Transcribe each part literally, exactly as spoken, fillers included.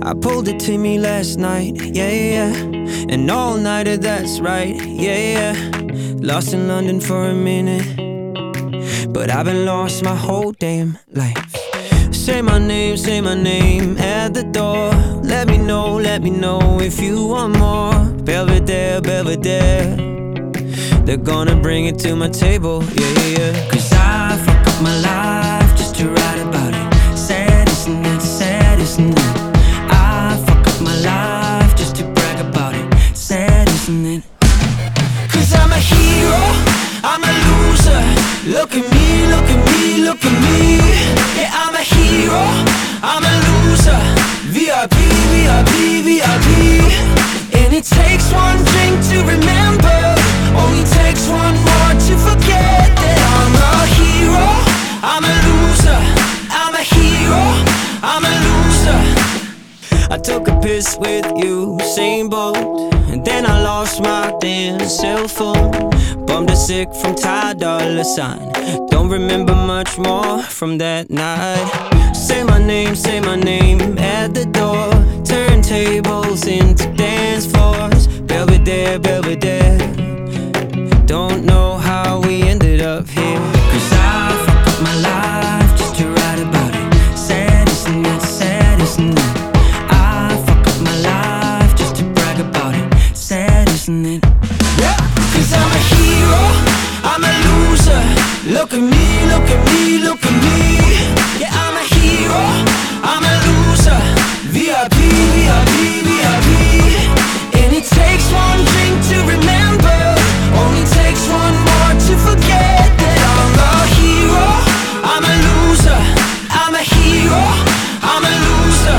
I pulled it to me last night, yeah, yeah. And all nighter, that's right, yeah, yeah. Lost in London for a minute, but I've been lost my whole damn life. Say my name, say my name at the door. Let me know, let me know if you want more. Belvedere, Belvedere, they're gonna bring it to my table, yeah, yeah, yeah. Cause I fuck up my life just to write about it. Sad, isn't it? Sad, isn't it? I fuck up my life just to brag about it. Sad, isn't it? Cause I'm a hero, I'm a loser. Look at me, look at me, look at me. Yeah, I'm a hero, I'm a loser. V I P, V I P, V I P. And it takes one drink to remember, only takes one more to forget that I'm a hero, I'm a loser. I'm a hero, I'm a loser. I took a piss with you, same boat, and then I lost my damn cell phone. Bummed a sick from Ty Dolla Sign. Don't remember much more from that night. Say my name, say my name at the door. Turntables into dance floors. Belvedere, Belvedere. Don't know how we ended up here. Cause I fuck up my life just to write about it. Sad, isn't it? Sad, isn't it? I fuck up my life just to brag about it. Sad, isn't it? Yeah. Cause I'm a hero, I'm a loser. Look at me, look at me, look at me. Yeah, I'm a hero, I'm a loser. V I P, V I P, V I P. And it takes one drink to remember, only takes one more to forget that I'm a hero, I'm a loser. I'm a hero, I'm a loser.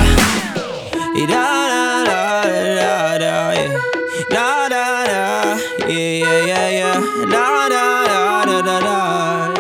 Da da da da da, yeah. Da da da, yeah, yeah, yeah, yeah. Da da da da da da.